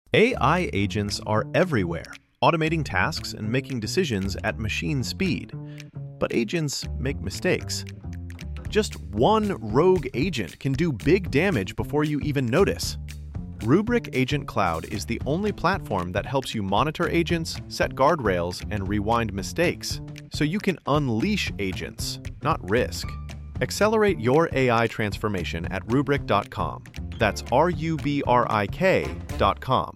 AI agents are everywhere, automating tasks and making decisions at machine speed. But agents make mistakes. Just one rogue agent can do big damage before you even notice. Rubrik Agent Cloud is the only platform that helps you monitor agents, set guardrails, and rewind mistakes, so you can unleash agents, not risk. Accelerate your AI transformation at Rubrik.com. That's Rubrik.com.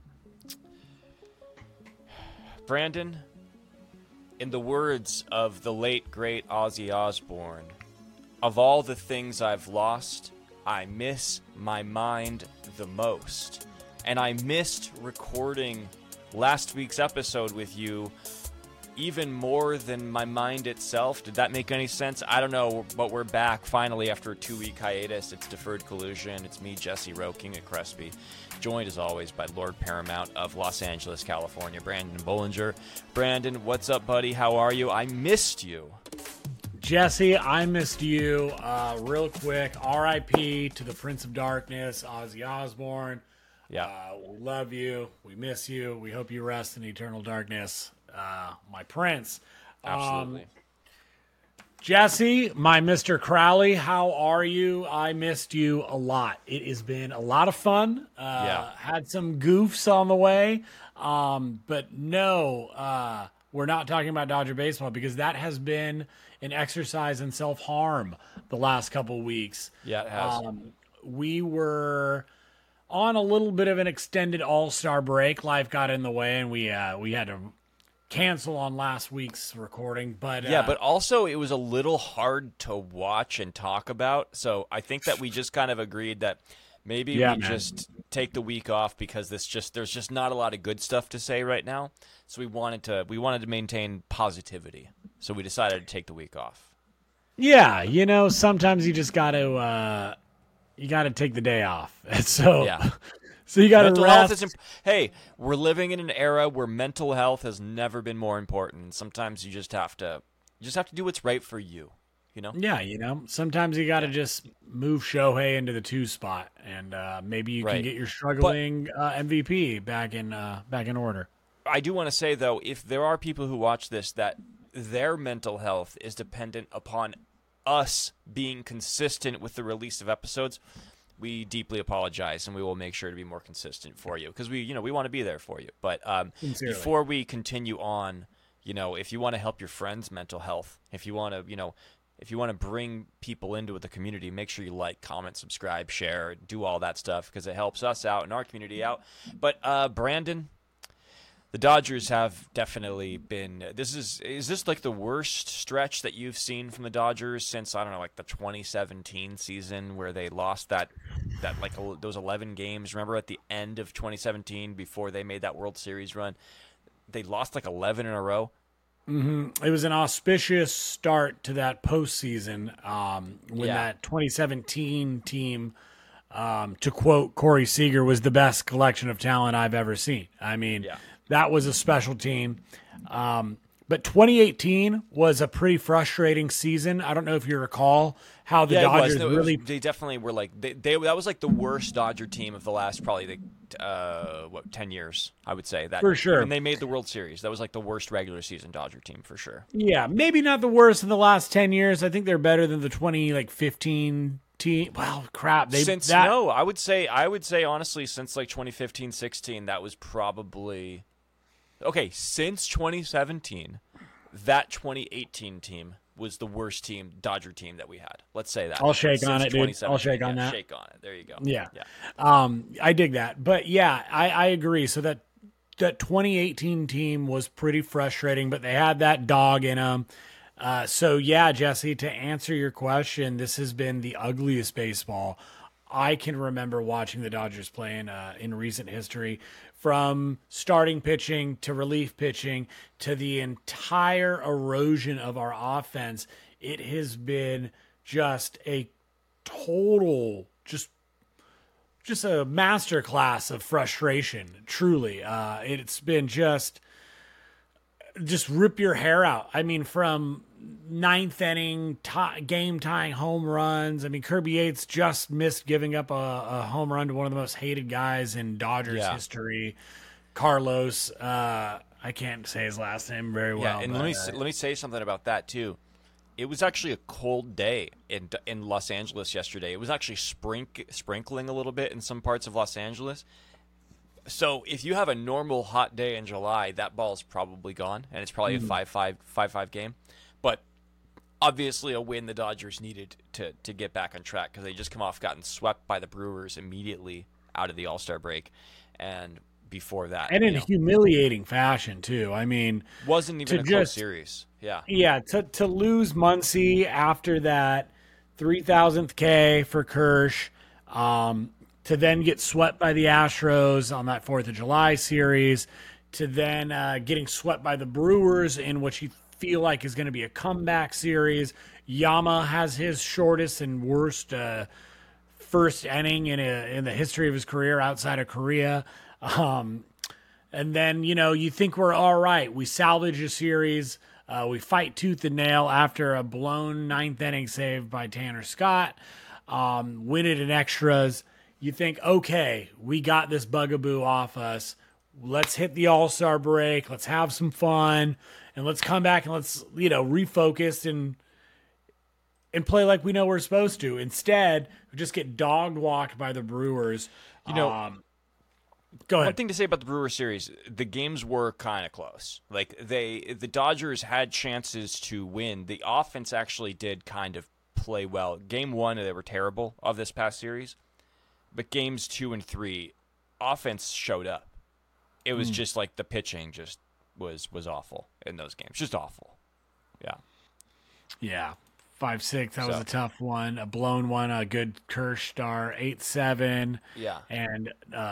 Brandon, in the words of the late, great Ozzy Osbourne, of all the things I've lost, I miss my mind the most. And I missed recording last week's episode with you even more than my mind itself. Did that make any sense? I don't know, but we're back finally after a 2-week hiatus. It's Deferred Collusion. It's me, Jesse Rowe, King of Crespi, joined as always by Lord Paramount of Los Angeles, California, Brandon Bollinger. Brandon, what's up, buddy? How are you? I missed you. Jesse, I missed you. Real quick, R.I.P. to the Prince of Darkness, Ozzy Osbourne. Yeah. We love you. We miss you. We hope you rest in eternal darkness, my prince. Absolutely. Jesse, my Mr. Crowley, how are you? I missed you a lot. It has been a lot of fun. Had some goofs on the way. But no, we're not talking about Dodger baseball because that has been an exercise in self-harm the last couple weeks. Yeah, it has. We were on a little bit of an extended all-star break. Life got in the way, and we had to cancel on last week's recording. But but also it was a little hard to watch and talk about. So I think that we just kind of agreed that maybe just take the week off because there's just not a lot of good stuff to say right now. So we wanted to maintain positivity. So we decided to take the week off. Yeah, sometimes you just got to take the day off. So so you got to rest. Hey, we're living in an era where mental health has never been more important. Sometimes you just have to do what's right for you. Yeah, sometimes you got to just move Shohei into the 2 spot, and maybe you can get your struggling MVP back in order. I do want to say though, if there are people who watch this that their mental health is dependent upon us being consistent with the release of episodes, we deeply apologize, and we will make sure to be more consistent for you because we want to be there for you. But before we continue on, if you want to help your friends' mental health, if you want to bring people into the community, make sure you like, comment, subscribe, share, do all that stuff because it helps us out and our community out. But Brandon, the Dodgers have definitely been. Is this like the worst stretch that you've seen from the Dodgers since, I don't know, like the 2017 season where they lost that like those 11 games? Remember at the end of 2017 before they made that World Series run, they lost like 11 in a row. Mm-hmm. It was an auspicious start to that postseason when that 2017 team, to quote Corey Seager, was the best collection of talent I've ever seen. I mean, that was a special team. But 2018 was a pretty frustrating season. I don't know if you recall how the Dodgers they definitely were like that was like the worst Dodger team of the last probably 10 years, I would say. That for sure. When they made the World Series, that was like the worst regular season Dodger team for sure. Yeah, maybe not the worst in the last 10 years. I think they're better than the 2015 team. Well, crap. I would say honestly since like 2015-16 that was probably okay, since 2017, that 2018 team was the worst Dodger team that we had. Let's say that. I'll shake on it, dude. I'll shake on that. Shake on it. There you go. Yeah. I dig that. But yeah, I agree. So that 2018 team was pretty frustrating, but they had that dog in them. So yeah, Jesse, to answer your question, this has been the ugliest baseball I can remember watching the Dodgers play in recent history, from starting pitching to relief pitching to the entire erosion of our offense. It has been just a total, just a masterclass of frustration. Truly, it's been just rip your hair out. I mean, from ninth inning game tying home runs. I mean, Kirby Yates just missed giving up a home run to one of the most hated guys in Dodgers history, Carlos. I can't say his last name very well. Yeah, and let me say something about that too. It was actually a cold day in Los Angeles yesterday. It was actually sprinkling a little bit in some parts of Los Angeles. So if you have a normal hot day in July, that ball is probably gone, and it's probably a 5-5 game. But obviously a win the Dodgers needed to get back on track because they just come off gotten swept by the Brewers immediately out of the All-Star break. And before that, and in humiliating fashion too. I mean, wasn't even a close series. Yeah. To lose Muncy after that 3,000th K for Kersh, to then get swept by the Astros on that 4th of July series, to then getting swept by the Brewers in what you feel like is going to be a comeback series. Yama has his shortest and worst first inning in the history of his career outside of Korea. And then, you think we're all right. We salvage a series. We fight tooth and nail after a blown 9th inning save by Tanner Scott. Win it in extras. You think, okay, we got this bugaboo off us. Let's hit the All-Star break. Let's have some fun. And let's come back and let's, refocus and play like we know we're supposed to. Instead, we just get dog walked by the Brewers. Go ahead. One thing to say about the Brewers series, the games were kind of close. Like the Dodgers had chances to win. The offense actually did kind of play well. Game 1, they were terrible of this past series. But games 2 and 3, offense showed up. It was just like the pitching just was awful in those games. Just awful. Yeah. Yeah. 5-6, that was a tough one. A blown one, a good Kersh star, 8-7. Yeah. And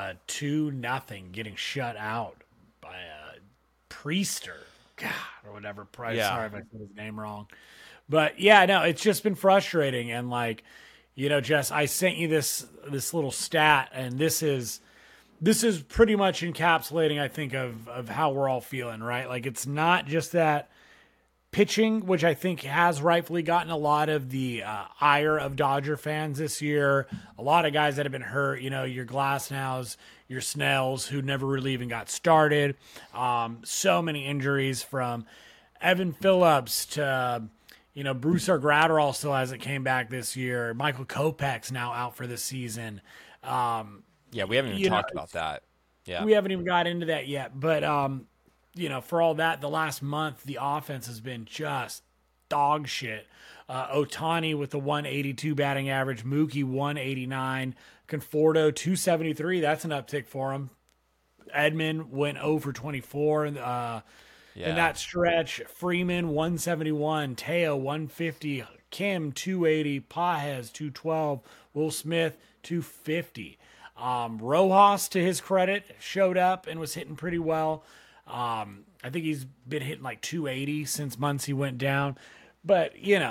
2-0 getting shut out by a Priester. God, or whatever. Price. Yeah. Sorry if I said his name wrong. But yeah, no, it's just been frustrating. And Jess, I sent you this little stat, and this is pretty much encapsulating, I think, of how we're all feeling, right? Like, it's not just that pitching, which I think has rightfully gotten a lot of the ire of Dodger fans this year. A lot of guys that have been hurt, your Glasnows, your Snells, who never really even got started. So many injuries from Evan Phillips to, Bruce Gratterall still hasn't came back this year. Michael Kopech's now out for the season. Yeah, we haven't even talked about that. Yeah, we haven't even got into that yet. But, for all that, the last month, the offense has been just dog shit. Ohtani with the 182 batting average, Mookie 189, Conforto 273. That's an uptick for him. Edman went 0 for 24 in that stretch. Freeman 171, Teo 150, Kim 280, Pajes 212, Will Smith 250. Rojas, to his credit, showed up and was hitting pretty well. I think he's been hitting like 280 since Muncy went down, but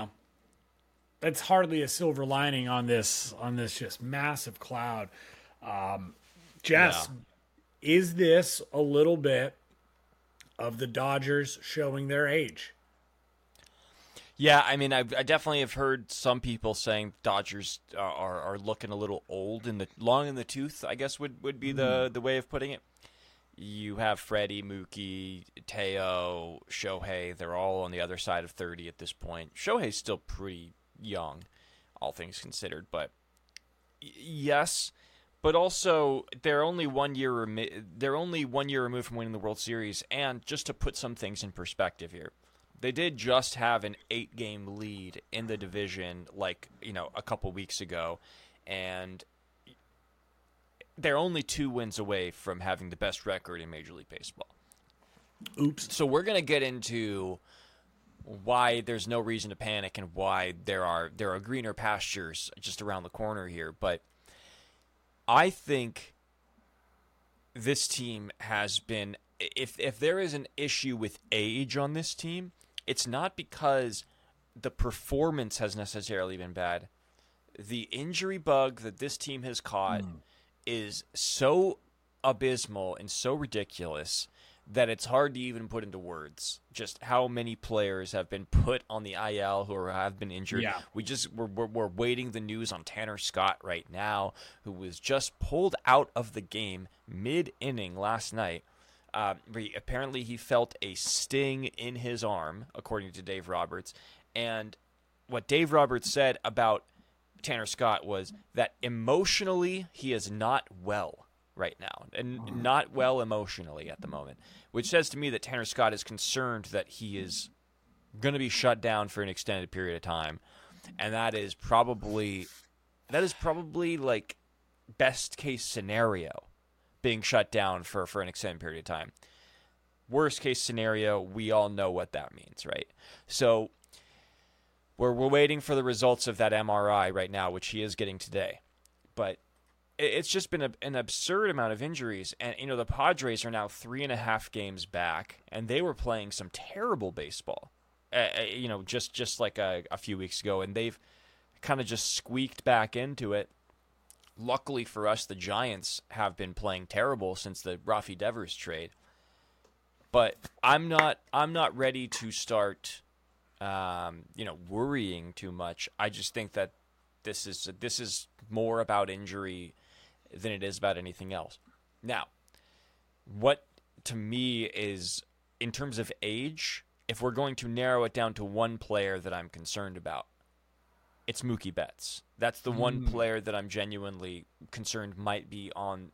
that's hardly a silver lining on this just massive cloud. Jess, is this a little bit of the Dodgers showing their age? Yeah, I mean, I definitely have heard some people saying Dodgers are looking a little old long in the tooth, I guess would be the way of putting it. You have Freddie, Mookie, Teo, Shohei. They're all on the other side of 30 at this point. Shohei's still pretty young, all things considered. But yes, but also they're only 1 year removed from winning the World Series. And just to put some things in perspective here, they did just have an 8-game lead in the division, a couple weeks ago, and they're only 2 wins away from having the best record in Major League Baseball. Oops. So we're going to get into why there's no reason to panic and why there are greener pastures just around the corner here. But I think this team has been, if there is an issue with age on this team, it's not because the performance has necessarily been bad. The injury bug that this team has caught is so abysmal and so ridiculous that it's hard to even put into words just how many players have been put on the IL who have been injured. Yeah. We're waiting the news on Tanner Scott right now, who was just pulled out of the game mid-inning last night. Apparently he felt a sting in his arm, according to Dave Roberts. And what Dave Roberts said about Tanner Scott was that emotionally he is not well right now, and not well emotionally at the moment, which says to me that Tanner Scott is concerned that he is going to be shut down for an extended period of time, and that is probably like best case scenario, being shut down for an extended period of time. Worst case scenario, we all know what that means, right? So we're waiting for the results of that MRI right now, which he is getting today, but it's just been an absurd amount of injuries. And, the Padres are now 3.5 games back, and they were playing some terrible baseball, just like a few weeks ago, and they've kind of just squeaked back into it. Luckily for us, the Giants have been playing terrible since the Rafi Devers trade. But I'm not ready to start, worrying too much. I just think that this is more about injury than it is about anything else. Now, what to me is, in terms of age, if we're going to narrow it down to one player that I'm concerned about, it's Mookie Betts. That's the one player that I'm genuinely concerned might be on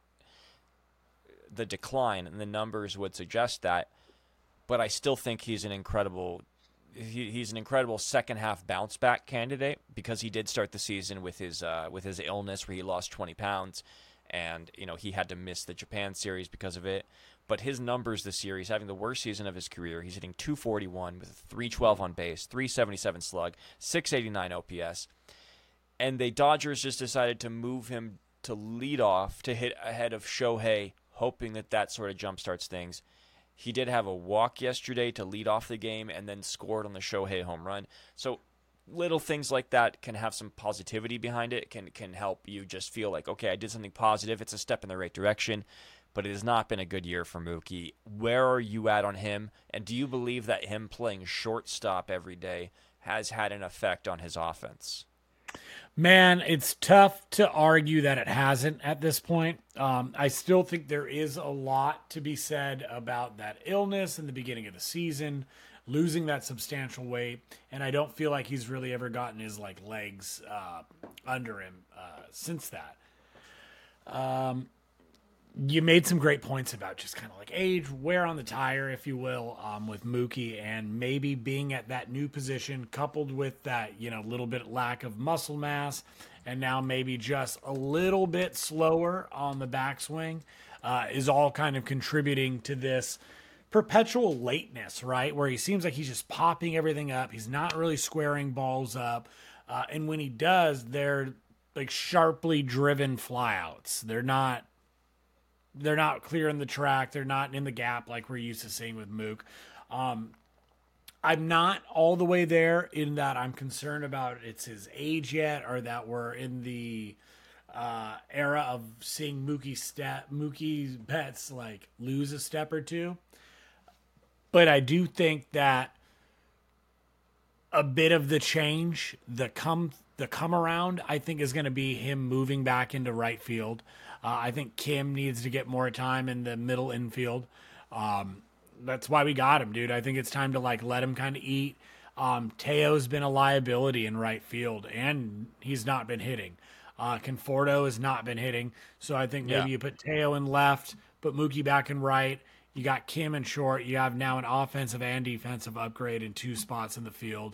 the decline, and the numbers would suggest that. But I still think he's an incredible second half bounce back candidate, because he did start the season with his illness where he lost 20 pounds, and he had to miss the Japan series because of it. But his numbers this year, he's having the worst season of his career. He's hitting .241 with a .312 on base, .377 slug, .689 OPS. And the Dodgers just decided to move him to lead off to hit ahead of Shohei, hoping that sort of jumpstarts things. He did have a walk yesterday to lead off the game and then scored on the Shohei home run. So little things like that can have some positivity behind it, can help you just feel like, okay, I did something positive. It's a step in the right direction. But it has not been a good year for Mookie. Where are you at on him? And do you believe that him playing shortstop every day has had an effect on his offense? Man, it's tough to argue that it hasn't at this point. I still think there is a lot to be said about that illness in the beginning of the season, losing that substantial weight, and I don't feel like he's really ever gotten his legs under him since that. You made some great points about just kind of like age, wear on the tire, if you will, with Mookie, and maybe being at that new position coupled with that, little bit lack of muscle mass, and now maybe just a little bit slower on the backswing is all kind of contributing to this perpetual lateness, right? Where he seems like he's just popping everything up. He's not really squaring balls up. And when he does, they're like sharply driven flyouts. They're not clearing the track. They're not in the gap like we're used to seeing with Mook. I'm not all the way there in that I'm concerned about it's his age yet, or that we're in the era of seeing Mookie Betts lose a step or two. But I do think that a bit of the change, the come around, I think is going to be him moving back into right field. I think Kim needs to get more time in the middle infield. That's why we got him, dude. I think it's time to let him kind of eat. Teo's been a liability in right field, and he's not been hitting. Conforto has not been hitting, so I think maybe you put Teo in left, put Mookie back in right. You got Kim in short. You have now an offensive and defensive upgrade in 2 spots in the field.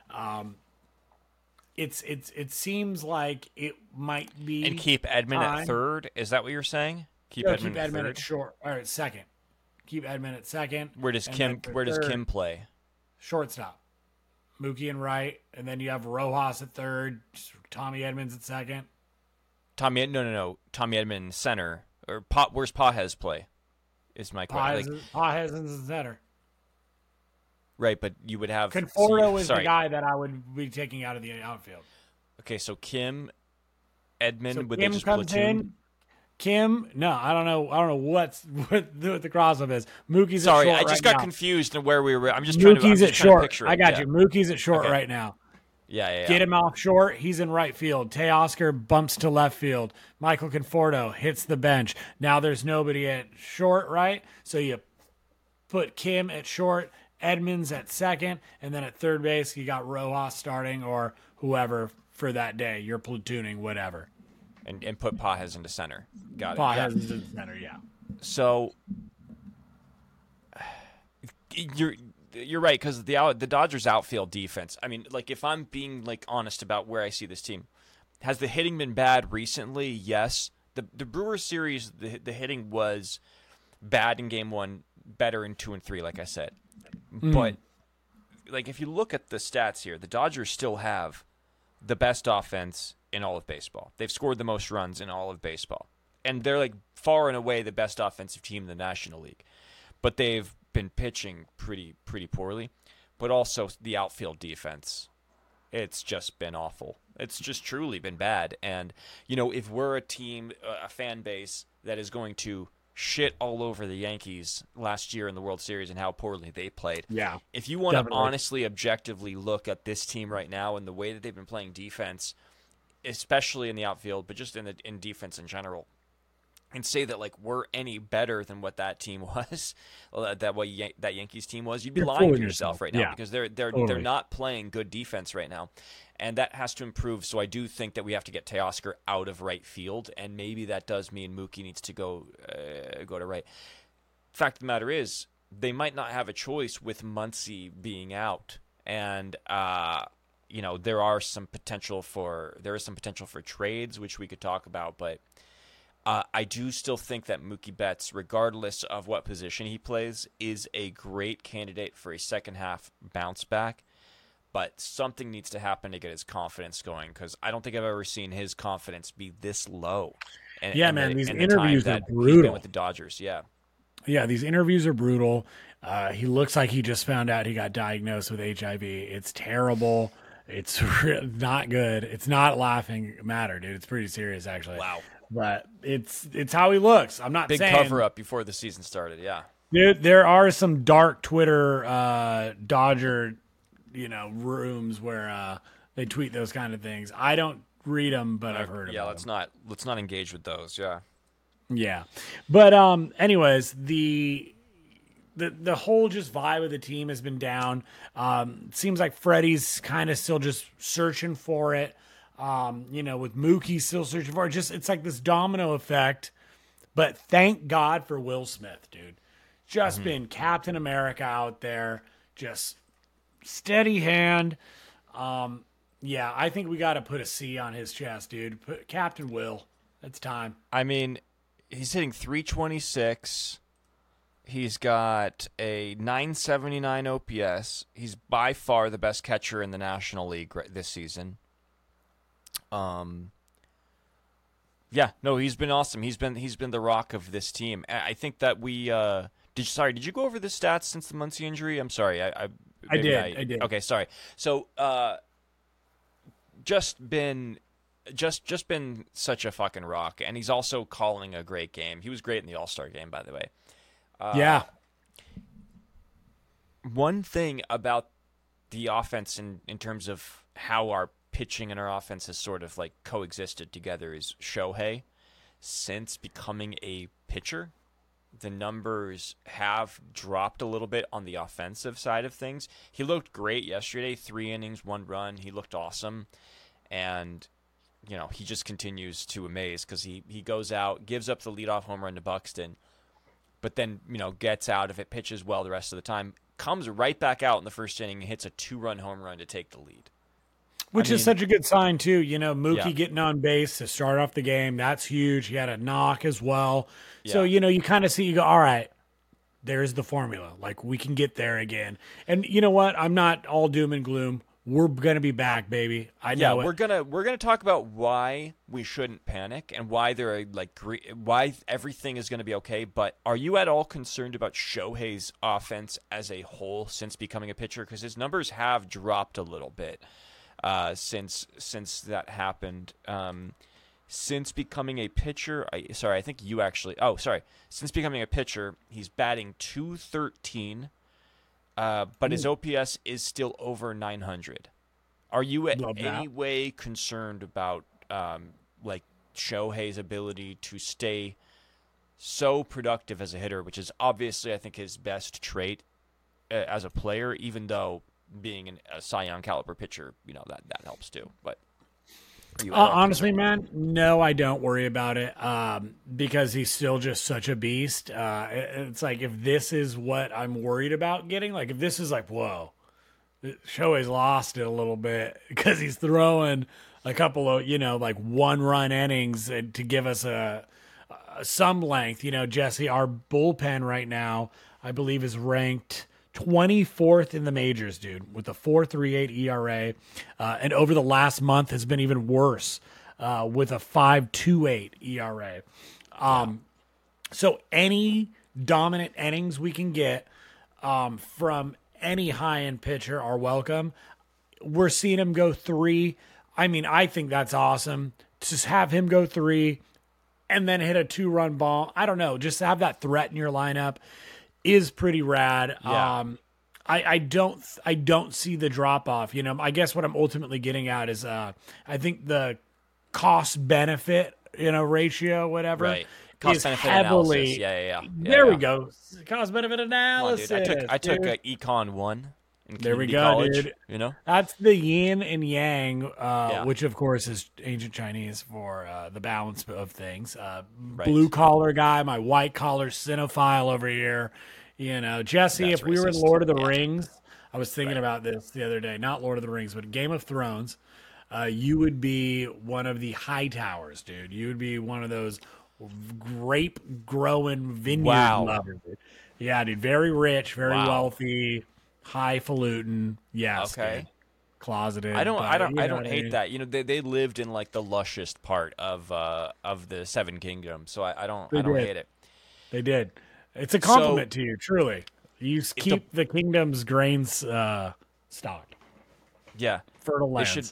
It seems like it might be, and keep Edman at third. Is that what you're saying? Keep Edman at third. At short. All right, second. Keep Edman at second. Where does Kim play? Shortstop. Mookie in right, and then you have Rojas at third. Tommy Edmonds at second. Tommy Edman in center. Or where's Pages play? Is my question. Pages is the center. Right, but you would have Conforto is the guy that I would be taking out of the outfield. Okay, so Kim, Edman, so would Kim they just comes platoon? in. Kim, no, I don't know what the crossover is. Mookie's Sorry, at short I just right got now. confused in where we were. I'm just trying to Mookie's at short. picture it. I got Yeah. you. Mookie's at short Okay. right now. Yeah. Get him off short. He's in right field. Teoscar bumps to left field. Michael Conforto hits the bench. Now there's nobody at short, right? So you put Kim at short, Edmonds at second, and then at third base you got Rojas starting or whoever for that day. You're platooning, whatever. And put Pages into center. Got it. Pages is in the center, yeah. So you're right, because the Dodgers outfield defense. I mean, like, if I'm being like honest about where I see this team, has the hitting been bad recently? Yes. The Brewers series, the hitting was bad in Game 1, better in 2 and 3, like I said. But like, if you look at the stats here, the Dodgers still have the best offense in all of baseball. They've scored the most runs in all of baseball, and they're like far and away the best offensive team in the National League. But they've been pitching pretty poorly. But also the outfield defense, it's just been awful. It's just truly been bad. And if we're a team, a fan base that is going to shit all over the Yankees last year in the World Series and how poorly they played. Yeah. If you want to honestly, objectively look at this team right now and the way that they've been playing defense, especially in the outfield, but just in defense in general, and say that like we're any better than what that team was, that Yankees team was, you'd be lying to yourself right now, because they're not playing good defense right now. And that has to improve. So I do think that we have to get Teoscar out of right field, and maybe that does mean Mookie needs to go to right. Fact of the matter is, they might not have a choice with Muncy being out, and there is some potential for trades, which we could talk about. But I do still think that Mookie Betts, regardless of what position he plays, is a great candidate for a second half bounce back. But something needs to happen to get his confidence going, because I don't think I've ever seen his confidence be this low. These interviews are brutal. He's been with the Dodgers, Yeah, these interviews are brutal. He looks like he just found out he got diagnosed with HIV. It's terrible. It's not good. It's not laughing matter, dude. It's pretty serious, actually. Wow. But it's how he looks. I'm not big saying cover up before the season started. Yeah, dude. There are some dark Twitter Dodger rooms where they tweet those kind of things. I don't read them, but I've heard about them. Let's not engage with those. Yeah. But anyways, the whole just vibe of the team has been down. Seems like Freddie's kind of still just searching for it. With Mookie still searching for it. It's like this domino effect. But thank God for Will Smith, dude. Just been Captain America out there, just steady hand. I think we got to put a C on his chest, dude. Put Captain Will. It's time. I mean, he's hitting .326. He's got a .979 OPS. He's by far the best catcher in the National League this season. He's been awesome. He's been the rock of this team. I think that we did you go over the stats since the Muncy injury? I'm sorry. I did. Okay, sorry. So just been such a fucking rock, and he's also calling a great game. He was great in the All-Star game, by the way. One thing about the offense in terms of how our pitching and our offense has sort of like coexisted together is Shohei. Since becoming a pitcher, the numbers have dropped a little bit on the offensive side of things. He looked great yesterday, 3 innings, 1 run. He looked awesome. And, he just continues to amaze, because he goes out, gives up the leadoff home run to Buxton, but then, gets out of it, pitches well the rest of the time, comes right back out in the first inning and hits a 2-run home run to take the lead. Which is such a good sign, too. Mookie getting on base to start off the game, that's huge. He had a knock as well. Yeah. So, you kind of see, you go, all right, there's the formula. Like, we can get there again. And you know what? I'm not all doom and gloom. We're going to be back, baby. I know we're gonna talk about why we shouldn't panic and why why everything is going to be okay. But are you at all concerned about Shohei's offense as a whole since becoming a pitcher? Because his numbers have dropped a little bit since that happened. since becoming a pitcher, I think you actually. Oh, sorry. Since becoming a pitcher, he's batting .213, but his OPS is still over 900. Are you in any way concerned about like Shohei's ability to stay so productive as a hitter, which is obviously, I think, his best trait as a player, even though being a Cy Young caliber pitcher, that helps too. But honestly, man, no, I don't worry about it because he's still just such a beast. It's like, if this is what I'm worried about getting, like if this is like, whoa, Shohei's lost it a little bit because he's throwing a couple of, like 1-run innings to give us some length. Jesse, our bullpen right now, I believe, is ranked 24th in the majors, dude, with a 4.38 ERA. And over the last month has been even worse with a 5.28 ERA. So any dominant innings we can get from any high-end pitcher are welcome. We're seeing him go 3. I mean, I think that's awesome. Just have him go 3 and then hit a 2-run ball. I don't know. Just have that threat in your lineup is pretty rad. Yeah. I don't see the drop off. I guess what I'm ultimately getting at is I think the cost benefit, ratio, whatever. Right. Cost benefit heavily. Analysis. Yeah. There we go. Cost benefit analysis. On, dude. I took Econ 1 in there we community go, college, dude. That's the yin and yang, which of course is ancient Chinese for the balance of things. Right. Blue collar guy, my white collar cinephile over here. Jesse, That's if we were in racist. Lord of the Rings, I was thinking about this the other day. Not Lord of the Rings, but Game of Thrones. You would be one of the high towers, dude. You would be one of those grape growing vineyard lovers. Dude. Yeah, dude. Very rich, very wealthy, highfalutin. Yes. Okay. Dude. Closeted. I don't hate that. They lived in like the lushest part of the Seven Kingdoms, so I don't hate it. They did. It's a compliment to you, truly. You keep the kingdom's grains stocked. Yeah. Fertile lands.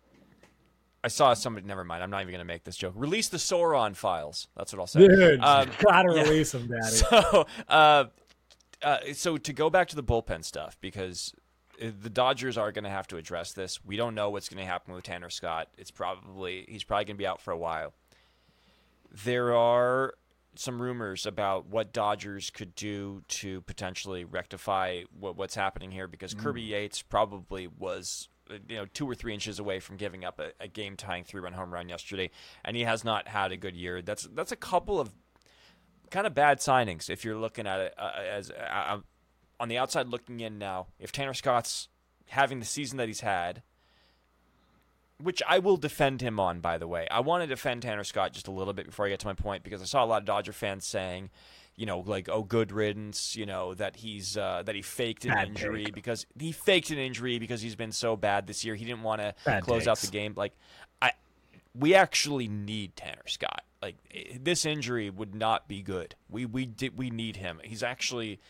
I saw somebody. Never mind. I'm not even going to make this joke. Release the Sauron files. That's what I'll say. Dude, gotta release them, Daddy. So to go back to the bullpen stuff, because the Dodgers are going to have to address this. We don't know what's going to happen with Tanner Scott. He's probably going to be out for a while. There are some rumors about what Dodgers could do to potentially rectify what's happening here, because Kirby Yates probably was 2 or 3 inches away from giving up a game-tying 3-run home run yesterday, and he has not had a good year. That's a couple of kind of bad signings if you're looking at it as on the outside looking in now. If Tanner Scott's having the season that he's had, which I will defend him on, by the way. I want to defend Tanner Scott just a little bit before I get to my point, because I saw a lot of Dodger fans saying, like, oh, good riddance, that he faked an injury because he's been so bad this year. He didn't want to close out the game. Like, we actually need Tanner Scott. Like, this injury would not be good. We need him. He's actually,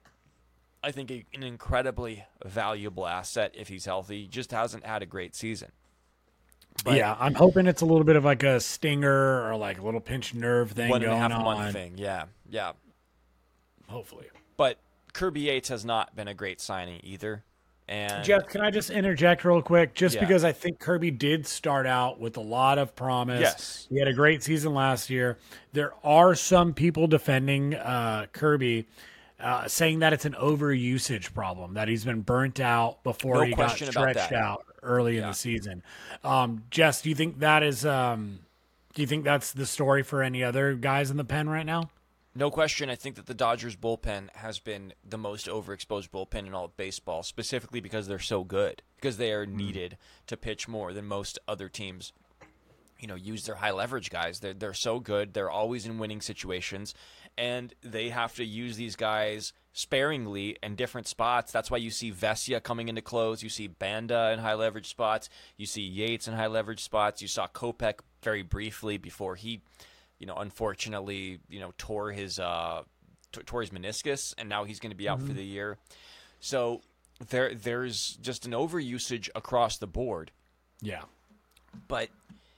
I think, an incredibly valuable asset if he's healthy. He just hasn't had a great season. But yeah, I'm hoping it's a little bit of like a stinger or like a little pinched nerve thing going on. 1.5 month thing, yeah. Hopefully. But Kirby Yates has not been a great signing either. And Jeff, can I just interject real quick? Because I think Kirby did start out with a lot of promise. Yes. He had a great season last year. There are some people defending Kirby, saying that it's an overusage problem, that he's been burnt out before he got stretched out early in the season. Jess, do you think that is do you think that's the story for any other guys in the pen right now? No question. I think that the Dodgers bullpen has been the most overexposed bullpen in all of baseball, specifically because they're so good, because they are needed to pitch more than most other teams. Use their high leverage guys. They're so good. They're always in winning situations, and they have to use these guys sparingly in different spots. That's why you see Vesia coming into close. You see Banda in high leverage spots. You see Yates in high leverage spots. You saw Kopech very briefly before he, unfortunately, tore his meniscus, and now he's going to be out for the year. So there's just an overusage across the board. Yeah. But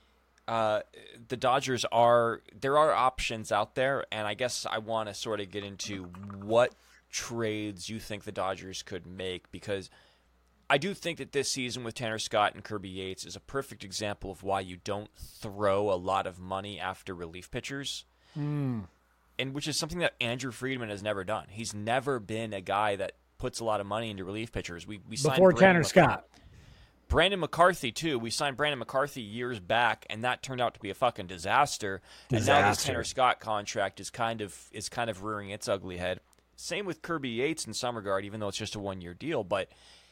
the Dodgers there are options out there, and I guess I want to sort of get into what trades you think the Dodgers could make, because I do think that this season with Tanner Scott and Kirby Yates is a perfect example of why you don't throw a lot of money after relief pitchers. And which is something that Andrew Friedman has never done. He's never been a guy that puts a lot of money into relief pitchers. We signed before Tanner Scott. Brandon McCarthy, too. We signed Brandon McCarthy years back, and that turned out to be a fucking disaster. And now this Tanner Scott contract is kind of rearing its ugly head. Same with Kirby Yates in some regard, even though it's just a one-year deal. But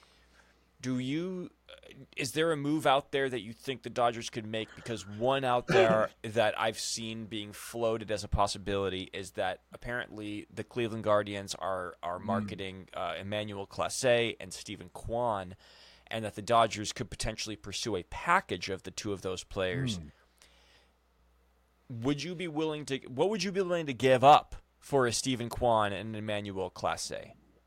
is there a move out there that you think the Dodgers could make? Because one out there that I've seen being floated as a possibility is that apparently the Cleveland Guardians are marketing Emmanuel Clase and Stephen Kwan, and that the Dodgers could potentially pursue a package of the two of those players. What would you be willing to give up for a Stephen Kwan and Emmanuel Clase?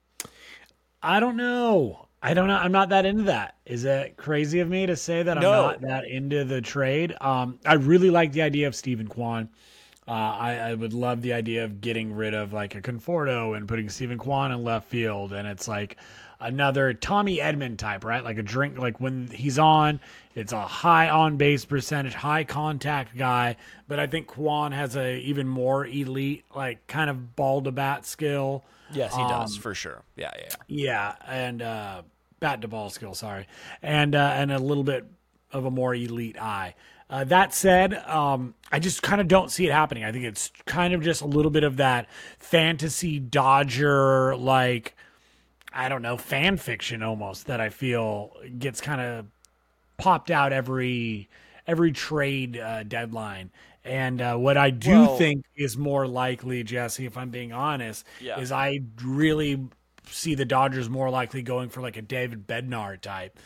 I don't know. I'm not that into that. Is it crazy of me to say that No. I'm not that into the trade? I really like the idea of Stephen Kwan. I would love the idea of getting rid of like a Conforto and putting Stephen Kwan in left field, and it's like another Tommy Edman type, right? Like a drink, like when he's on, it's a high on base percentage, high contact guy. But I think Kwan has a even more elite, like kind of ball to bat skill. Yes, he does for sure. Yeah. Yeah, and bat to ball skill, sorry, and a little bit of a more elite eye. That said, I just kind of don't see it happening. I think it's kind of just a little bit of that fantasy Dodger, like, I don't know, fan fiction almost, that I feel gets kind of popped out every trade deadline. And what I do think is more likely, Jesse, if I'm being honest, is I really see the Dodgers more likely going for like a David Bednar type.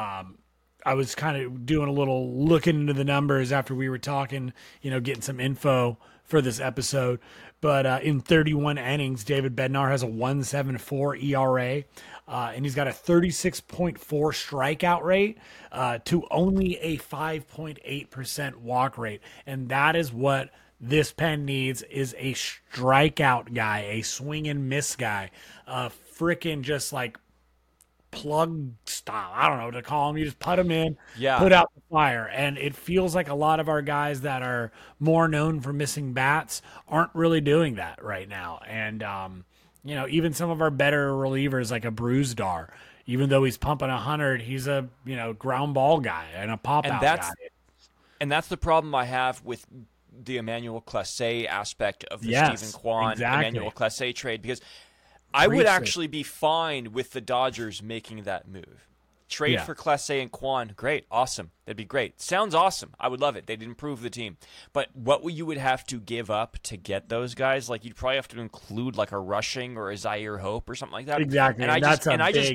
I was kind of doing a little looking into the numbers after we were talking, getting some info for this episode. But in 31 innings, David Bednar has a 1.74 ERA, and he's got a 36.4 strikeout rate to only a 5.8% walk rate. And that is what this pen needs, is a strikeout guy, a swing and miss guy, freaking just like plug style. I don't know what to call him. You just put him in, put out the fire. And it feels like a lot of our guys that are more known for missing bats aren't really doing that right now. And, even some of our better relievers like a Bruzdar, even though he's pumping 100, he's a, ground ball guy and a pop out guy. And that's the problem I have with the Emmanuel Clase aspect of the Stephen Kwan, Emmanuel Clase trade, because I would actually be fine with the Dodgers making that move. Trade for Clase and Kwan, great, awesome. That'd be great. Sounds awesome. I would love it. They'd improve the team. But what you would have to give up to get those guys, like you'd probably have to include like a Rushing or a Zaire Hope or something like that. Exactly. And I just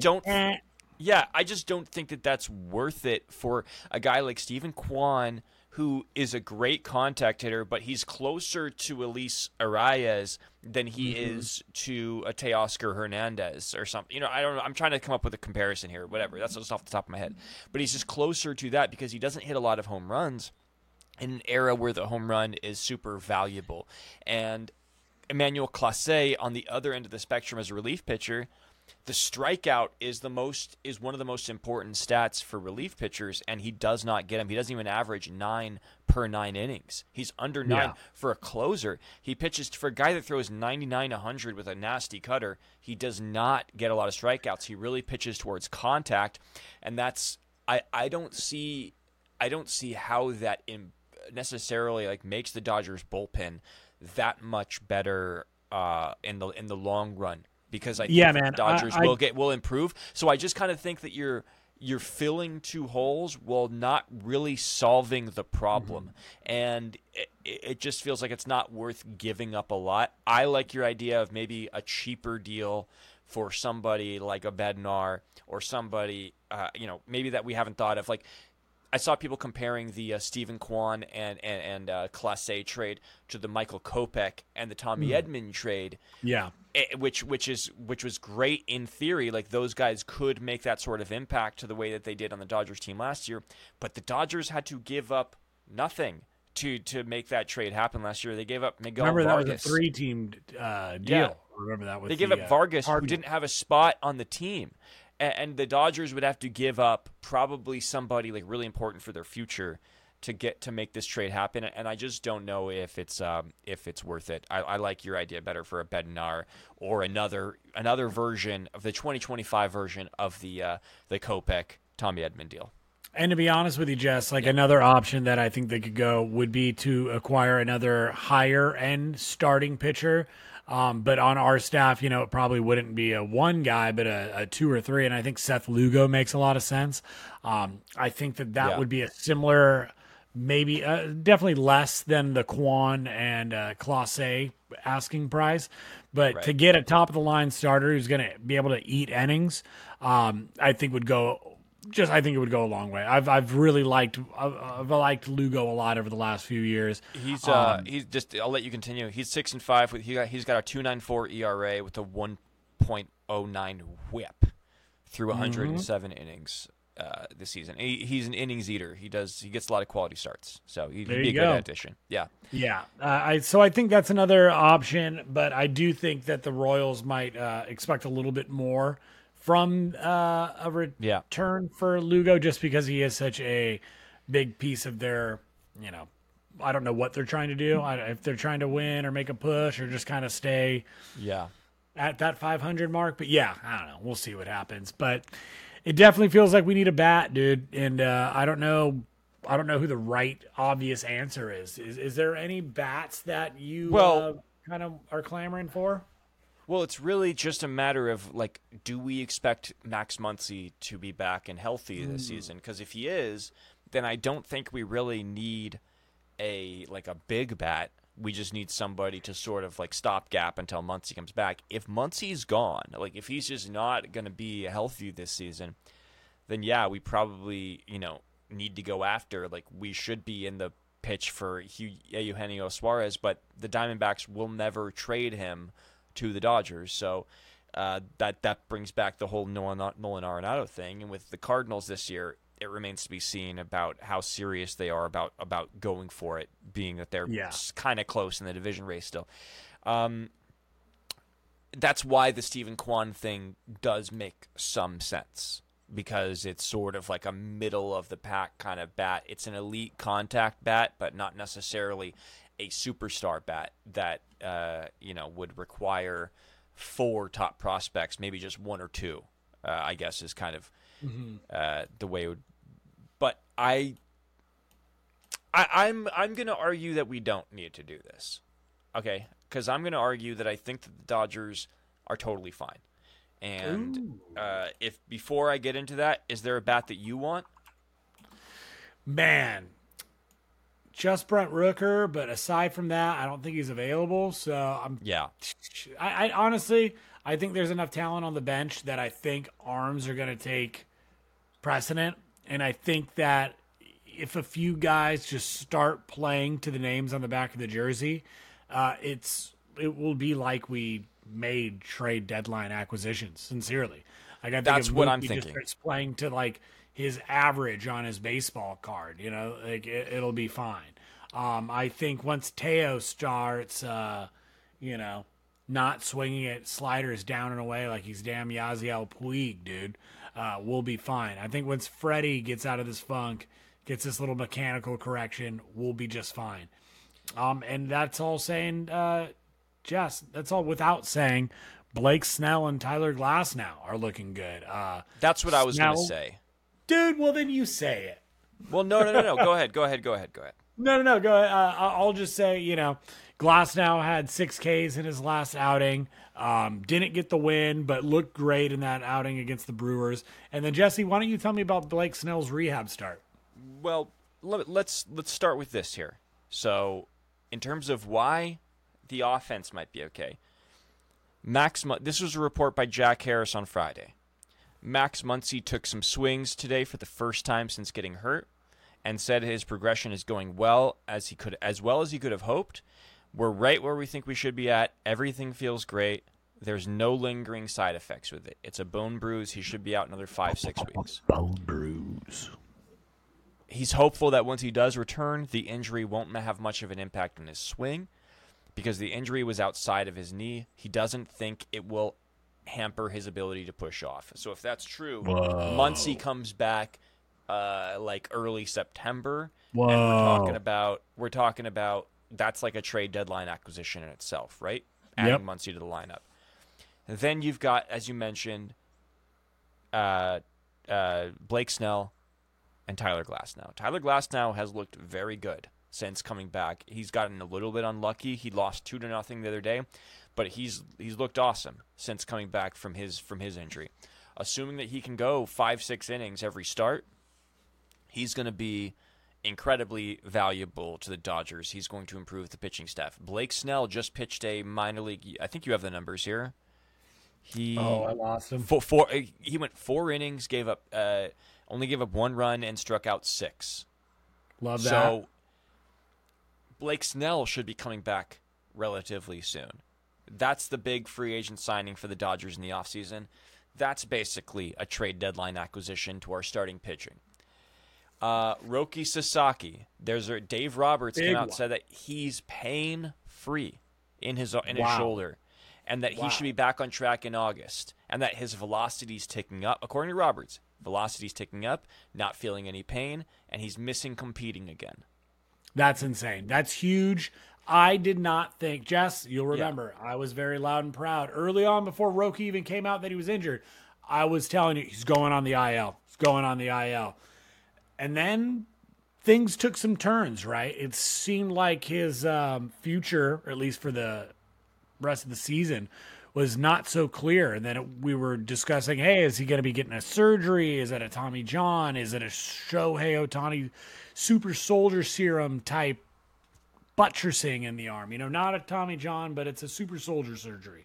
don't think that that's worth it for a guy like Stephen Kwan, who is a great contact hitter, but he's closer to Elise Arias than he is to a Teoscar Hernandez or something. I don't know. I'm trying to come up with a comparison here. Whatever. That's just off the top of my head. But he's just closer to that because he doesn't hit a lot of home runs in an era where the home run is super valuable. And Emmanuel Clase, on the other end of the spectrum as a relief pitcher, the strikeout is one of the most important stats for relief pitchers, and he does not get them. He doesn't even average 9 per 9 innings. He's under 9 for a closer. He pitches for a guy that throws 99-100 with a nasty cutter. He does not get a lot of strikeouts. He really pitches towards contact, and that's I don't see how that necessarily like makes the Dodgers bullpen that much better in the long run. Because I think the Dodgers will improve. So I just kind of think that you're filling two holes while not really solving the problem. And it just feels like it's not worth giving up a lot. I like your idea of maybe a cheaper deal for somebody like a Bednar or somebody, maybe that we haven't thought of. Like, I saw people comparing the Stephen Kwan and Clase trade to the Michael Kopech and the Tommy Edman trade. Yeah. Which was great in theory. Like, those guys could make that sort of impact to the way that they did on the Dodgers team last year. But the Dodgers had to give up nothing to make that trade happen last year. They gave up Miguel Remember Vargas. that was a 3-team deal. Yeah. Remember that with They gave up Vargas, who Cardinals. didn't have a spot on the team. And the Dodgers would have to give up probably somebody like really important for their future to make this trade happen. And I just don't know if it's worth it. I like your idea better for a Bednar or another version of the 2025 version of the Kopech Tommy Edman deal. And to be honest with you, Jess, like another option that I think they could go would be to acquire another higher end starting pitcher. But on our staff, you know, it probably wouldn't be a one guy, but a 2 or 3. And I think Seth Lugo makes a lot of sense. I think that would be a similar, maybe definitely less than the Quan and Clase asking price. But to get a top of the line starter who's going to be able to eat innings, I think would go. I think it would go a long way. I've really liked Lugo a lot over the last few years. He's just. I'll let you continue. He's 6-5 he's got a 2.94 ERA with a 1.09 WHIP through 107 innings this season. He's an innings eater. He gets a lot of quality starts. So he'd be a good addition. Yeah. Yeah. So I think that's another option, but I do think that the Royals might expect a little bit more from a return for Lugo, just because he is such a big piece of their, you know, I don't know what they're trying to do. If they're trying to win or make a push or just kind of stay at that 500 mark. But yeah, I don't know. We'll see what happens. But it definitely feels like we need a bat, dude. And I don't know who the right obvious answer is. Is there any bats that you kind of are clamoring for? Well, it's really just a matter of, like, do we expect Max Muncy to be back and healthy this season? Because if he is, then I don't think we really need a big bat. We just need somebody to sort of, like, stopgap until Muncy comes back. If Muncy's gone, like, if he's just not going to be healthy this season, then, yeah, we probably, you know, need to go after. Like, we should be in the pitch for Eugenio Suarez, but the Diamondbacks will never trade him to the Dodgers, so that brings back the whole Nolan Arenado thing. And with the Cardinals this year, it remains to be seen about how serious they are about going for it, being that they're kind of close in the division race still. That's why the Stephen Kwan thing does make some sense, because it's sort of like a middle of the pack kind of bat. It's an elite contact bat, but not necessarily a superstar bat that would require 4 top prospects, maybe just 1 or 2. I guess is kind of the way it would. But I'm going to argue that we don't need to do this, okay? Because I'm going to argue that I think that the Dodgers are totally fine. And if before I get into that, is there a bat that you want? Man. Just Brent Rooker, but aside from that, I don't think he's available. So I honestly, I think there's enough talent on the bench that I think arms are going to take precedent. And I think that if a few guys just start playing to the names on the back of the jersey, it will be like we made trade deadline acquisitions. Sincerely, that's what I'm thinking. Just starts playing to like his average on his baseball card, you know, like it'll be fine. I think once Teo starts, not swinging at sliders down and away like he's damn Yasiel Puig, dude, we'll be fine. I think once Freddie gets out of this funk, gets this little mechanical correction, we'll be just fine. And that's all saying, Jess, that's all without saying Blake Snell and Tyler Glasnow are looking good. That's what I was going to say. Dude, well, then you say it. Well, no. Go ahead. No, go ahead. Go ahead. I'll just say, Glasnow had 6 Ks in his last outing. Didn't get the win, but looked great in that outing against the Brewers. And then, Jesse, why don't you tell me about Blake Snell's rehab start? Well, let's start with this here. So, in terms of why the offense might be okay, this was a report by Jack Harris on Friday. Max Muncy took some swings today for the first time since getting hurt, and said his progression is going well as well as he could have hoped. We're right where we think we should be at. Everything feels great. There's no lingering side effects with it. It's a bone bruise. He should be out another 5-6 weeks. Bone bruise. He's hopeful that once he does return, the injury won't have much of an impact on his swing because the injury was outside of his knee. He doesn't think it will hamper his ability to push off. So if that's true, Muncy comes back like early September, and we're talking about that's like a trade deadline acquisition in itself, right? Adding Muncy to the lineup. And then you've got, as you mentioned, Blake Snell and Tyler Glasnow. Tyler Glasnow has looked very good since coming back. He's gotten a little bit unlucky. He lost 2-0 the other day, but he's looked awesome since coming back from his injury. Assuming that he can go 5-6 innings every start, he's going to be incredibly valuable to the Dodgers. He's going to improve the pitching staff. Blake Snell just pitched a minor league. I think you have the numbers here. I lost him. He went 4 innings, only gave up 1 run, and struck out 6. Love that. So Blake Snell should be coming back relatively soon. That's the big free agent signing for the Dodgers in the offseason. That's basically a trade deadline acquisition to our starting pitching. Roki Sasaki. Dave Roberts came out and said that he's pain-free in his shoulder, and that he should be back on track in August, and that his velocity's ticking up. According to Roberts, velocity's ticking up, not feeling any pain, and he's missing competing again. That's insane. That's huge. I did not think, Jess, you'll remember, I was very loud and proud. Early on, before Roki even came out that he was injured, I was telling you, he's going on the IL. He's going on the IL. And then things took some turns, right? It seemed like his future, or at least for the rest of the season, was not so clear. And then we were discussing, hey, is he going to be getting a surgery? Is it a Tommy John? Is it a Shohei Ohtani super soldier serum type buttressing in the arm? Not a Tommy John, but it's a super soldier surgery.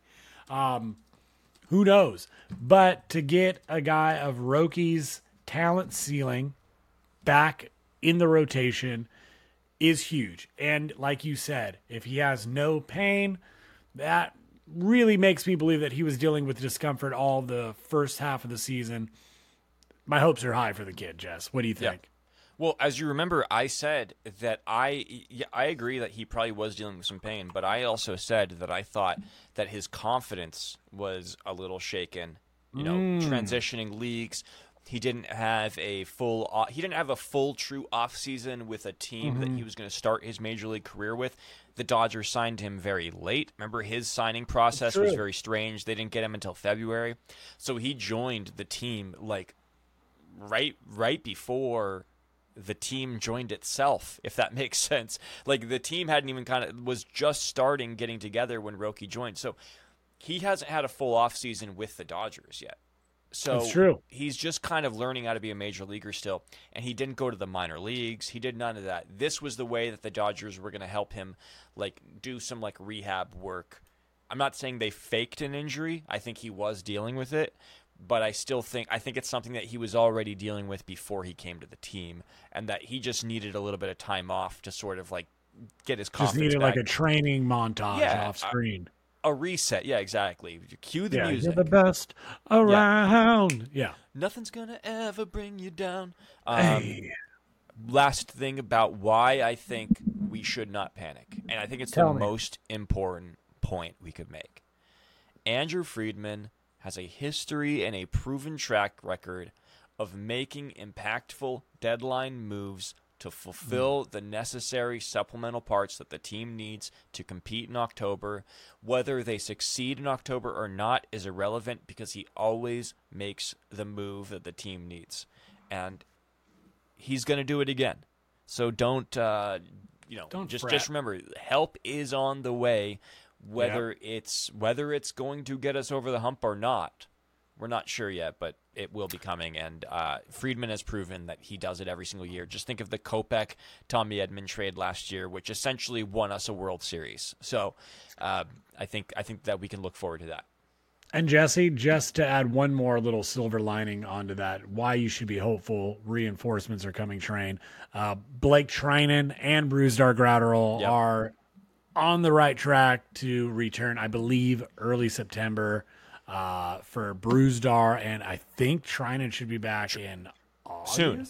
Who knows? But to get a guy of Roki's talent ceiling back in the rotation is huge. And like you said, if he has no pain, that really makes me believe that he was dealing with discomfort all the first half of the season. My hopes are high for the kid, Jess. What do you think? Yeah. Well, as you remember, I said that I agree that he probably was dealing with some pain, but I also said that I thought that his confidence was a little shaken, transitioning leagues. He didn't have a full true offseason with a team that he was going to start his major league career with. The Dodgers signed him very late. Remember, his signing process was very strange. They didn't get him until February. So he joined the team like right before the team joined itself, if that makes sense. Like the team hadn't even was just starting getting together when Roki joined. So he hasn't had a full offseason with the Dodgers yet. So that's true. He's just kind of learning how to be a major leaguer still, and he didn't go to the minor leagues. He did none of that. This was the way that the Dodgers were going to help him, do some rehab work. I'm not saying they faked an injury. I think he was dealing with it, but I think it's something that he was already dealing with before he came to the team, and that he just needed a little bit of time off to sort of get his confidence. Just needed back. a training montage off screen. A reset, yeah, exactly. Cue the music. You're the best around. Yeah. Nothing's gonna ever bring you down. Hey. Last thing about why I think we should not panic, and I think it's the most important point we could make. Andrew Friedman has a history and a proven track record of making impactful deadline moves to fulfill the necessary supplemental parts that the team needs to compete in October. Whether they succeed in October or not is irrelevant because he always makes the move that the team needs. And he's going to do it again. So don't just remember, help is on the way, whether it's going to get us over the hump or not. We're not sure yet, but it will be coming, and Friedman has proven that he does it every single year. Just think of the Kopech-Tommy Edman trade last year, which essentially won us a World Series. So I think that we can look forward to that. And Jesse, just to add one more little silver lining onto that, why you should be hopeful reinforcements are coming train. Blake Treinen and Brusdar Graterol are on the right track to return, I believe, early September. For Brusdar, and I think Treinen should be back in August. Soon.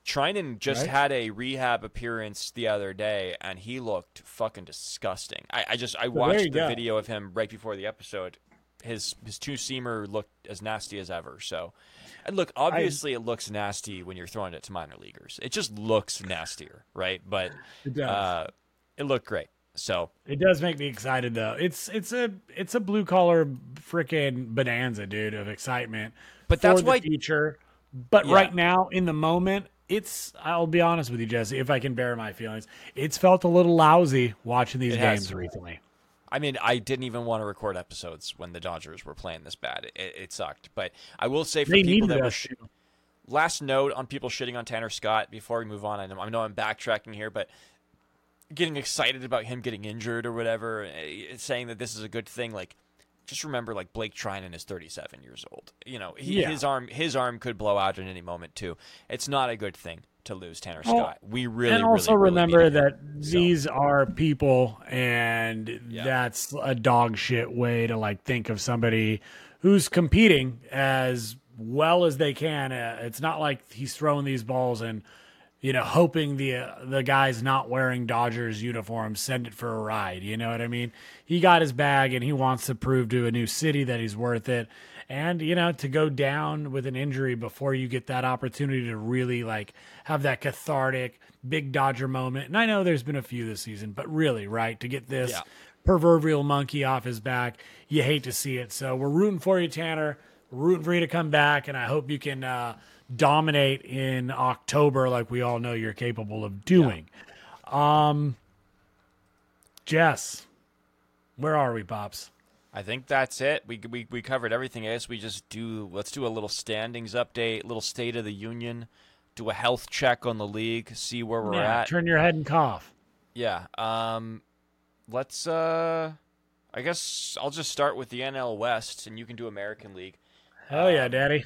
Trinan just Right? had a rehab appearance the other day, and he looked fucking disgusting. I there watched you the go. video of him right before the episode. His two-seamer looked as nasty as ever. So, and look, obviously it looks nasty when you're throwing it to minor leaguers. It just looks nastier, right? But It does. it looked great. So It does make me excited though. It's a blue collar freaking bonanza, dude, of excitement. But for that's the why- future. But Yeah. right now, in the moment, I'll be honest with you, Jesse, if I can bear my feelings, it's felt a little lousy watching these It has. games recently. I mean, I didn't even want to record episodes when the Dodgers were playing this bad. It sucked. But I will say for They people needed that were us to. last note on people shitting on Tanner Scott before we move on. I know I'm backtracking here, but getting excited about him getting injured or whatever, saying that this is a good thing, like, just remember, like, Blake Trinan is 37 years old. You know, Yeah. his arm could blow out at any moment too. It's not a good thing to lose Tanner Well, Scott. We really, and also really, really remember needed him. that these are people, and Yeah. that's a dog shit way to like think of somebody who's competing as well as they can. It's not like he's throwing these balls and hoping the guy's not wearing Dodgers uniforms send it for a ride. You know what I mean? He got his bag and he wants to prove to a new city that he's worth it. And, to go down with an injury before you get that opportunity to really like have that cathartic big Dodger moment. And I know there's been a few this season, but really, right, to get this Yeah. proverbial monkey off his back, you hate to see it. So we're rooting for you, Tanner. We're rooting for you to come back, and I hope you can dominate in October like we all know you're capable of doing. Jess, where are we, Pops? I think that's it. We covered everything. I guess let's do a little standings update, little state of the union, do a health check on the league, see where we're Yeah, at. turn your head and cough. Yeah. Let's I guess I'll just start with the NL West and you can do American League. Hell yeah, Daddy.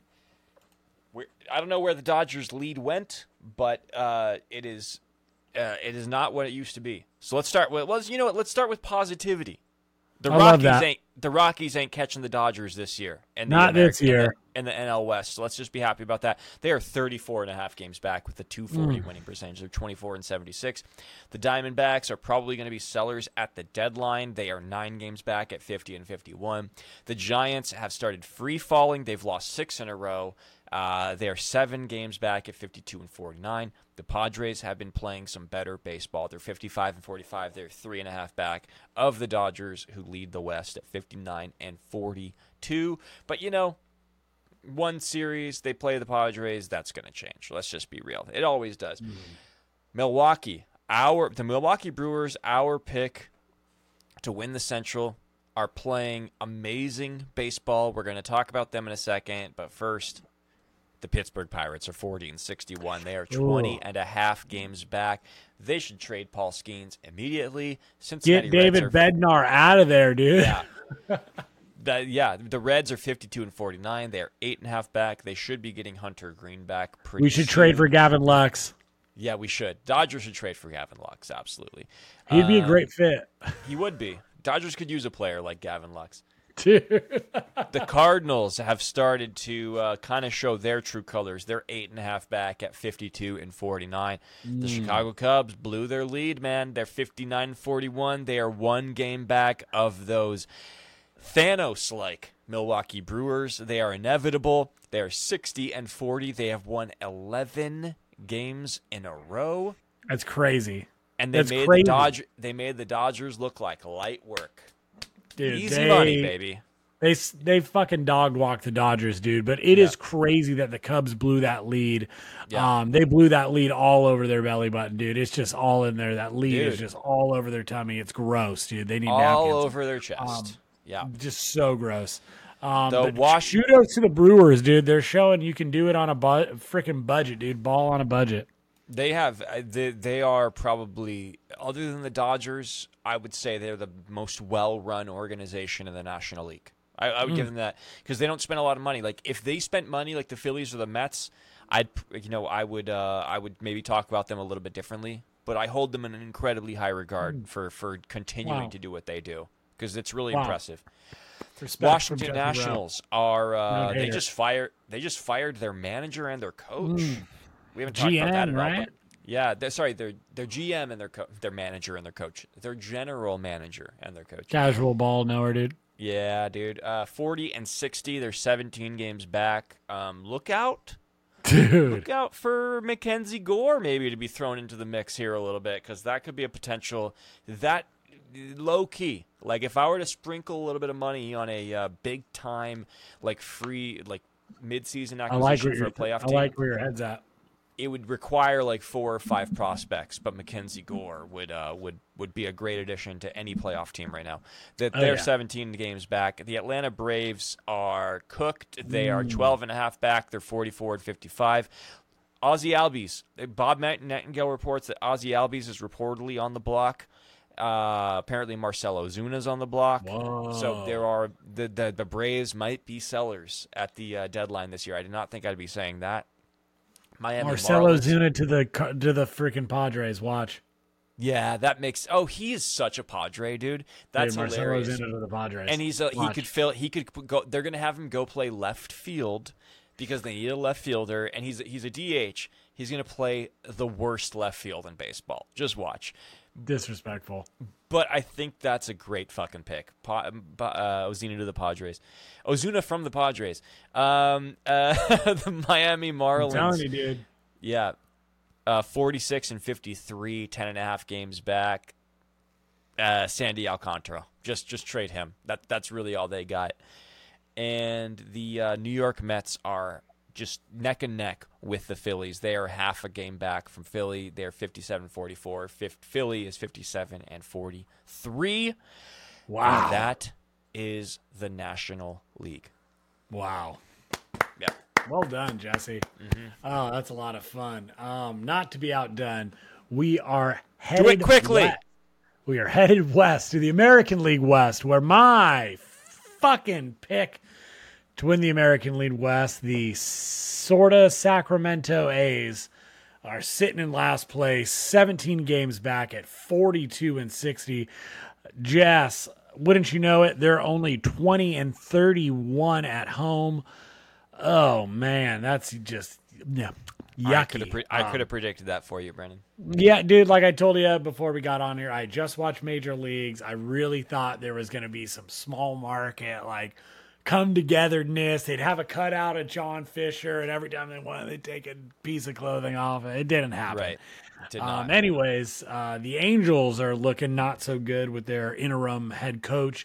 I don't know where the Dodgers lead went, but it is not what it used to be. So let's start with let's start with positivity. The I love that. Rockies ain't catching the Dodgers this year. And Not this year. In the NL West. So let's just be happy about that. They are 34.5 games back with a 240 winning percentage. They're 24-76. The Diamondbacks are probably going to be sellers at the deadline. They are 9 games back at 50-51. The Giants have started free falling. They've lost 6 in a row. They are 7 games back at 52-49. The Padres have been playing some better baseball. They're 55-45. They're 3.5 back of the Dodgers, who lead the West at 59-42. But one series they play the Padres, that's going to change. Let's just be real. It always does. Milwaukee, the Milwaukee Brewers, our pick to win the Central, are playing amazing baseball. We're going to talk about them in a second, but first, the Pittsburgh Pirates are 40-61. They are 20.5 games back. They should trade Paul Skeens immediately. Cincinnati Get David Bednar out of there, dude. Yeah. The Reds are 52-49. They are 8.5 back. They should be getting Hunter Green back pretty We should soon. trade for Gavin Lux. Yeah, we should. Dodgers should trade for Gavin Lux, absolutely. He'd be a great fit. He would be. Dodgers could use a player like Gavin Lux. Dude. The Cardinals have started to kind of show their true colors. They're 8.5 back at 52-49. The Chicago Cubs blew their lead, man. They're 59-41. They are 1 game back of those Thanos-like Milwaukee Brewers. They are inevitable. They are 60-40. They have won 11 games in a row. That's crazy. And That's they made the Dodgers look like light work. Dude, Easy money, baby. They fucking dog walked the Dodgers, dude. But it is crazy that the Cubs blew that lead. Yeah. They blew that lead all over their belly button, dude. It's just all in there. That lead is just all over their tummy. It's gross, dude. They need All napkins. over their chest. Just so gross. The Kudos to the Brewers, dude. They're showing you can do it on a freaking budget, dude. Ball on a budget. They have. They are probably, other than the Dodgers, I would say they're the most well-run organization in the National League. I would give them that because they don't spend a lot of money. Like if they spent money like the Phillies or the Mets, I would maybe talk about them a little bit differently. But I hold them in an incredibly high regard for continuing to do what they do because it's really impressive. Respect Washington Nationals are No they hater. just fired their manager and their coach. We haven't talked about that GM, at all. right? But yeah, their GM and their manager and their coach, their general manager and their coach. Casual ball knower, dude. Yeah, dude. 40-60. They're 17 games back. Look out. Dude. Look out for Mackenzie Gore maybe to be thrown into the mix here a little bit, because that could be a potential. That low key, like if I were to sprinkle a little bit of money on a big time, like free, like mid-season acquisition for a playoff team, I like where your head's at. it would require like 4 or 5 prospects, but Mackenzie Gore would be a great addition to any playoff team right now. They're 17 games back. The Atlanta Braves are cooked. They are 12.5 back. They're 44-55. Ozzie Albies. Bob Nightingale reports that Ozzie Albies is reportedly on the block. Apparently Marcell Ozuna's on the block. Whoa. So there are the Braves might be sellers at the deadline this year. I did not think I'd be saying that. Miami Marcell Marlins. Ozuna to the freaking Padres. Watch. Yeah, that makes. Oh, he is such a Padre, dude. That's Dude, hilarious. Marcell Ozuna to the Padres. And he could go. They're gonna have him go play left field because they need a left fielder, and he's a DH. He's gonna play the worst left field in baseball. Just watch. Disrespectful. But I think that's a great fucking pick. Ozuna to the Padres. Ozuna from the Padres. The Miami Marlins. I'm telling you, dude. Yeah. 46-53, 10.5 games back. Sandy Alcantara. Just trade him. That's really all they got. And the New York Mets are just neck and neck with the Phillies. They are half a game back from Philly. They're 57-44. Philly is 57-43. Wow. And that is the National League. Wow. Yeah. Well done, Jesse. Mm-hmm. Oh, that's a lot of fun. Not to be outdone, we are headed Do it quickly. west. We are headed west to the American League West, where my fucking pick to win the American League West, the sorta Sacramento A's, are sitting in last place, 17 games back at 42-60. Jess, wouldn't you know it? They're only 20-31 at home. Oh man, that's just yucky. I could have predicted that for you, Brennan. Yeah, dude, like I told you before we got on here, I just watched Major Leagues. I really thought there was going to be some small market, like, come togetherness. They'd have a cutout of John Fisher, and every time they wanted, they'd take a piece of clothing off. It didn't happen. Right. Did not. Anyways, the Angels are looking not so good with their interim head coach,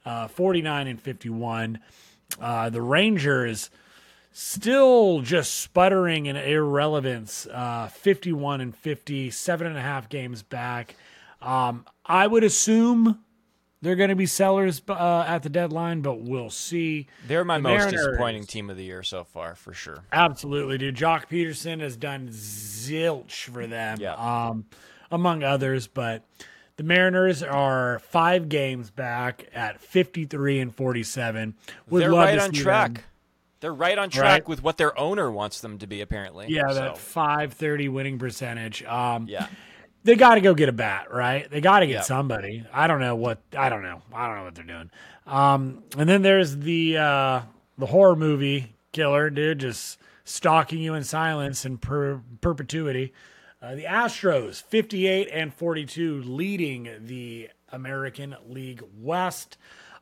49-51. The Rangers still just sputtering in irrelevance, 51-50, 7.5 games back. I would assume they're going to be sellers at the deadline, but we'll see. They're my most Mariners, disappointing team of the year so far, for sure. Absolutely, dude. Jock Peterson has done zilch for them, Yeah. among others. But the Mariners are 5 games back at 53-47. They're right on track. They're right on track Right. with what their owner wants them to be, apparently. Yeah, So, that 530 winning percentage. yeah. They got to go get a bat, right? They got to get Yeah. somebody. I don't know what they're doing. And then there's the horror movie killer, dude, just stalking you in silence and perpetuity. The Astros, 58-42, leading the American League West.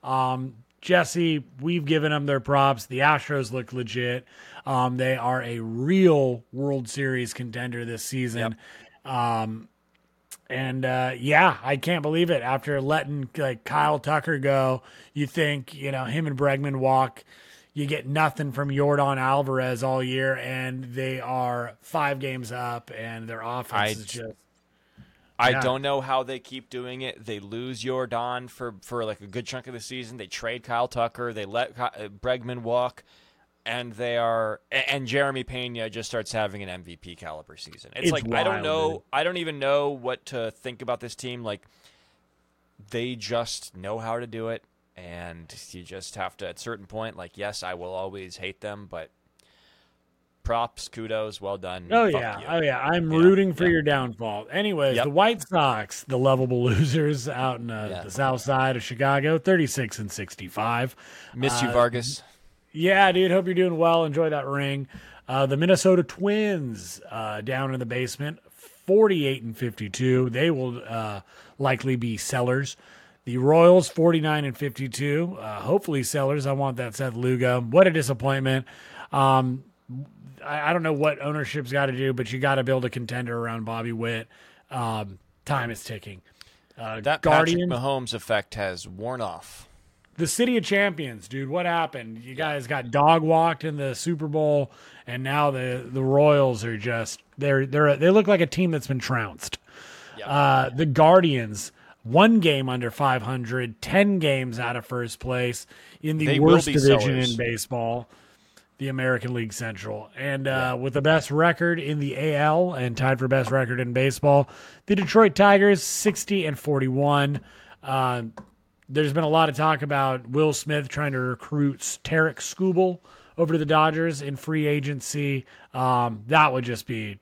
Jesse, we've given them their props. The Astros look legit. They are a real World Series contender this season. Yep. I can't believe it. After letting like Kyle Tucker go, you think, him and Bregman walk, you get nothing from Yordan Alvarez all year, and they are 5 games up, and their offense is just... I don't know how they keep doing it. They lose Yordan for like a good chunk of the season. They trade Kyle Tucker. They let Bregman walk. And Jeremy Pena just starts having an MVP caliber season. It's like, wild, I don't know. dude. I don't even know what to think about this team. Like, they just know how to do it. And you just have to, at a certain point, like, yes, I will always hate them, but props, kudos, well done. Oh, Fuck yeah. you. Oh, yeah. I'm rooting for your downfall. Anyways, Yep. the White Sox, the lovable losers out in the south side of Chicago, 36-65. Miss you, Vargas. Yeah, dude. Hope you're doing well. Enjoy that ring. The Minnesota Twins down in the basement, 48-52. They will likely be sellers. The Royals, 49-52. Hopefully sellers. I want that Seth Lugo. What a disappointment. I don't know what ownership's got to do, but you got to build a contender around Bobby Witt. Time is ticking. That Guardians, Patrick Mahomes effect has worn off. the City of Champions, dude. What happened? You guys got dog walked in the Super Bowl, and now the Royals are just they look like a team that's been trounced. Yep. The Guardians, 1 game under 500, 10 games out of first place in the They will worst be division sellers. in baseball, the American League Central. And with the best record in the AL and tied for best record in baseball, the Detroit Tigers, 60-41. There's been a lot of talk about Will Smith trying to recruit Tarek Skubal over to the Dodgers in free agency. That would just be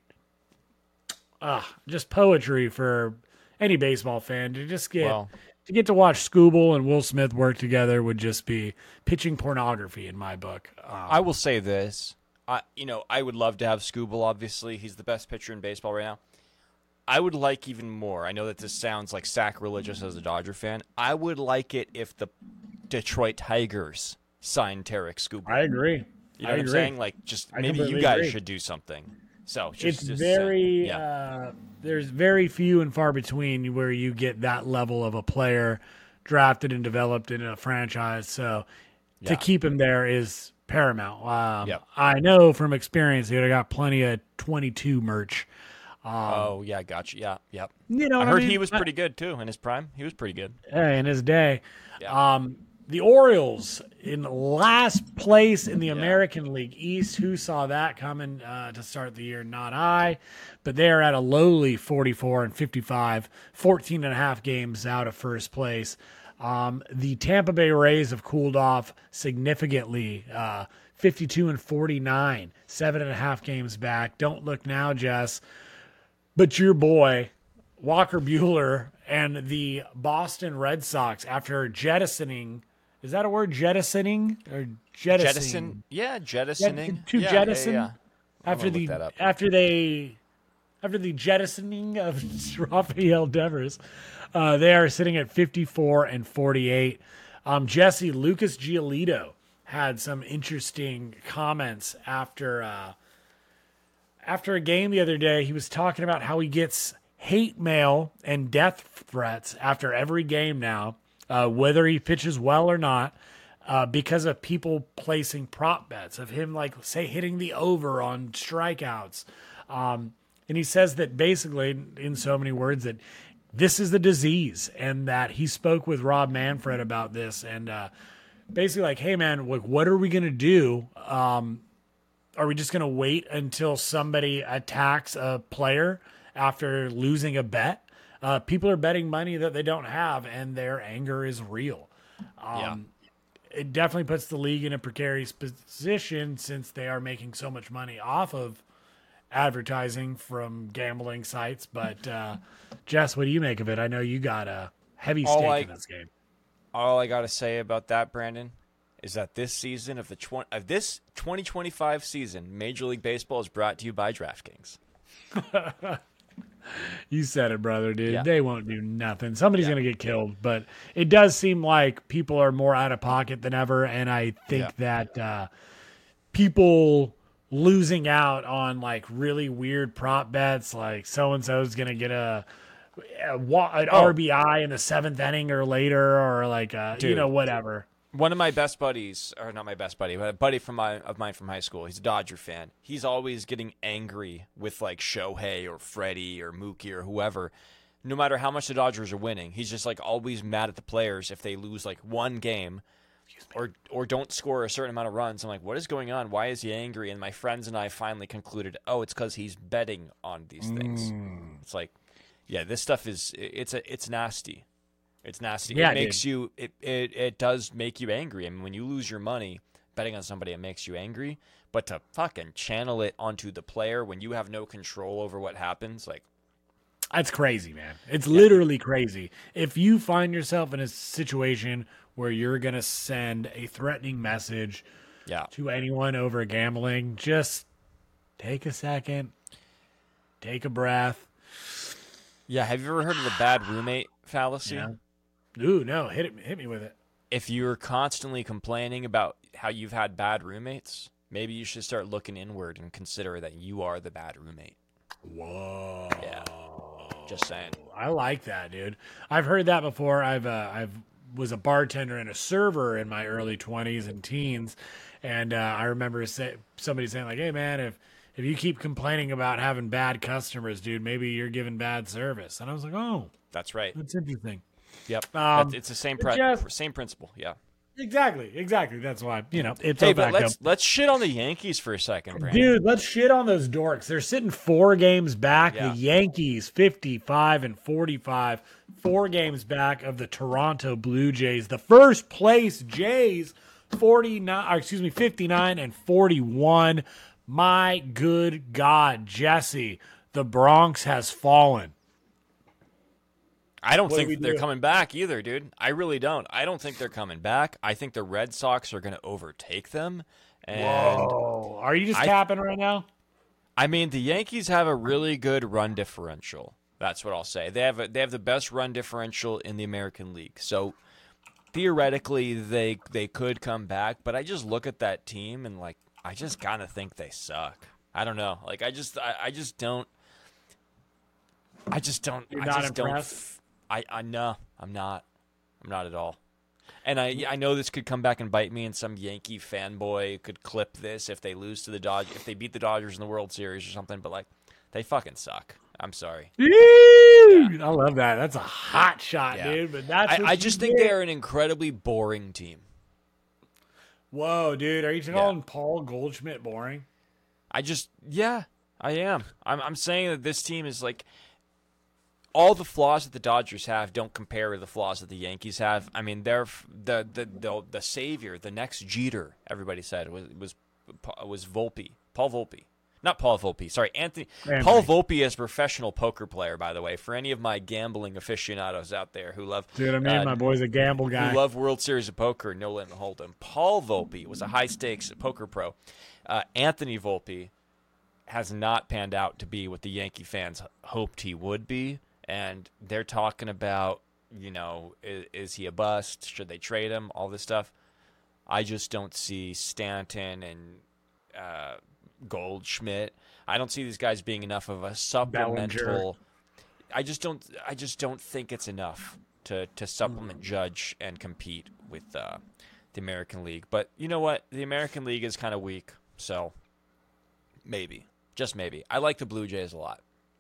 just poetry for any baseball fan to just get to watch Skubal and Will Smith work together would just be pitching pornography in my book. I will say this. I would love to have Skubal, obviously. He's the best pitcher in baseball right now. I would like even more. I know that this sounds like sacrilegious as a Dodger fan. I would like it if the Detroit Tigers signed Tarek Skubal. I agree. You know what I'm saying? Like, just maybe you completely guys agree. should do something. So It's very there's very few and far between where you get that level of a player drafted and developed in a franchise. So to keep him there is paramount. I know from experience that I got plenty of 22 merch. Gotcha. Yeah, yep. You know, I what heard mean? he was pretty good too in his prime. He was pretty good. In his day. Yeah. The Orioles in last place in the American League East. Who saw that coming to start the year? Not I. But they're at a lowly 44-55, 14 and a half games out of first place. The Tampa Bay Rays have cooled off significantly, 52-49, 7.5 games back. Don't look now, Jess. But your boy, Walker Buehler, and the Boston Red Sox, after jettisoning, is that a word, jettisoning? Or jettisoning? Jettisoning. To jettison? Yeah. After the jettisoning of Rafael Devers, they are sitting at 54-48. Jesse, Lucas Giolito had some interesting comments after a game the other day. He was talking about how he gets hate mail and death threats after every game now, whether he pitches well or not, because of people placing prop bets of him, like, say, hitting the over on strikeouts. And he says that basically, in so many words, that this is the disease, and that he spoke with Rob Manfred about this, and basically like, hey, man, what are we going to do? Are we just going to wait until somebody attacks a player after losing a bet? People are betting money that they don't have, and their anger is real. It definitely puts the league in a precarious position since they are making so much money off of advertising from gambling sites. But Jess, what do you make of it? I know you got a heavy stake in this game. All I got to say about that, Brandon, is that this season of this 2025 season, Major League Baseball is brought to you by DraftKings. You said it, brother, dude. Yeah. They won't do nothing. Somebody's going to get killed, but it does seem like people are more out of pocket than ever, and I think that people losing out on like really weird prop bets, like so-and-so is going to get an RBI in the 7th inning or later, or like, whatever. One of my best buddies, or not my best buddy, but a buddy of mine from high school, he's a Dodger fan. He's always getting angry with like Shohei or Freddie or Mookie or whoever. No matter how much the Dodgers are winning, he's just like always mad at the players if they lose like one game or don't score a certain amount of runs. I'm like, what is going on? Why is he angry? And my friends and I finally concluded, it's because he's betting on these things. It's like, yeah, this stuff it's nasty. It's nasty. Yeah, it makes you. It does make you angry. I mean, when you lose your money betting on somebody, it makes you angry. But to fucking channel it onto the player when you have no control over what happens, like, that's crazy, man. It's literally crazy. If you find yourself in a situation where you're going to send a threatening message to anyone over gambling, just take a second, take a breath. Yeah, have you ever heard of the bad roommate fallacy? Yeah. Ooh, no, hit me with it. If you're constantly complaining about how you've had bad roommates, maybe you should start looking inward and consider that you are the bad roommate. Whoa. Yeah. Just saying. I like that, dude. I've heard that before. I've was a bartender and a server in my early 20s and teens, and I remember somebody saying like, "Hey, man, if you keep complaining about having bad customers, dude, maybe you're giving bad service." And I was like, "Oh, That's right. that's interesting." Yep. It's the same same principle. Yeah. Exactly. That's why, it's Hey, but let's shit on the Yankees for a second, Brandon. Dude, let's shit on those dorks. They're sitting 4 games back. Yeah. The Yankees 55 and 45, 4 games back of the Toronto Blue Jays. The first place Jays 59 and 41. My good God, Jesse, the Bronx has fallen. I don't What do we think they're do? coming back either, dude. I really don't. I don't think they're coming back. I think the Red Sox are going to overtake them. And Whoa. Are you just capping right now? I mean, the Yankees have a really good run differential. That's what I'll say. They have the best run differential in the American League. So theoretically, they could come back. But I just look at that team and like I just kind of think they suck. I don't know. Like I just don't. You're not impressed? No, I'm not. I'm not at all. And I know this could come back and bite me, and some Yankee fanboy could clip this if they lose to the Dodgers, if they beat the Dodgers in the World Series or something. But like, they fucking suck. I'm sorry. Dude, I love that. That's a hot shot, Yeah. dude. But that's I just think they are an incredibly boring team. Whoa, dude, are you calling Paul Goldschmidt boring? I am. I'm saying that this team is like. All the flaws that the Dodgers have don't compare to the flaws that the Yankees have. I mean, they're the savior, the next Jeter. Everybody said was Volpe, Paul Volpe, not Paul Volpe. Sorry, Anthony. Paul Volpe is a professional poker player, by the way. For any of my gambling aficionados out there who love, Dude, my boy's a gamble guy. Who love World Series of Poker, No Limit Hold'em. Paul Volpe was a high stakes poker pro. Anthony Volpe has not panned out to be what the Yankee fans hoped he would be. And they're talking about, is he a bust? Should they trade him? All this stuff. I just don't see Stanton and Goldschmidt. I don't see these guys being enough of a supplemental. Bellinger. I just don't think it's enough to supplement Judge and compete with the American League. But you know what? The American League is kind of weak, so maybe, just maybe. I like the Blue Jays a lot.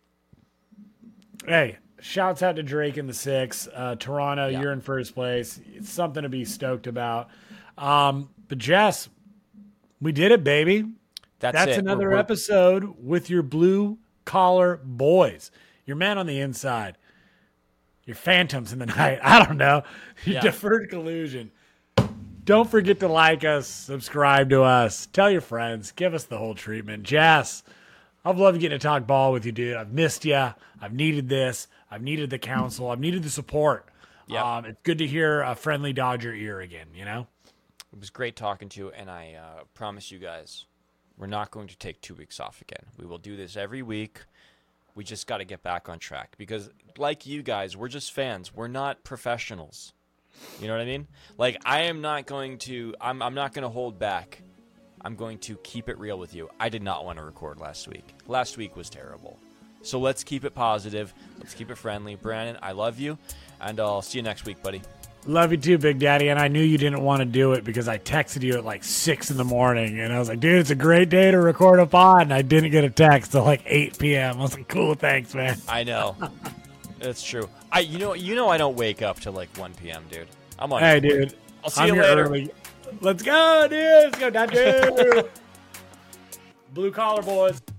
Hey, shouts out to Drake in the 6. Toronto, Yeah. You're in first place. It's something to be stoked about. But Jess, we did it, baby. That's it. another episode with your blue collar boys. Your man on the inside. Your phantoms in the night. I don't know. Your deferred collusion. Don't forget to like us, subscribe to us, tell your friends, give us the whole treatment. Jess, I've loved getting to talk ball with you, dude. I've missed you. I've needed this. I've needed the counsel. I've needed the support. Yep. It's good to hear a friendly Dodger ear again, It was great talking to you, and I promise you guys, we're not going to take 2 weeks off again. We will do this every week. We just got to get back on track because, like you guys, we're just fans. We're not professionals. You know what I mean? Like, I'm not going to hold back. I'm going to keep it real with you. I did not want to record last week. Last week was terrible. So let's keep it positive. Let's keep it friendly. Brandon, I love you, and I'll see you next week, buddy. Love you too, Big Daddy. And I knew you didn't want to do it because I texted you at like 6 a.m. And I was like, dude, it's a great day to record a pod. And I didn't get a text till like 8 p.m. I was like, cool, thanks, man. I know. It's true. You know I don't wake up till like 1 p.m., dude. I'm on. Hey, dude. I'll see you later. Early. Let's go, dude. Let's go, Dodger. Blue collar boys.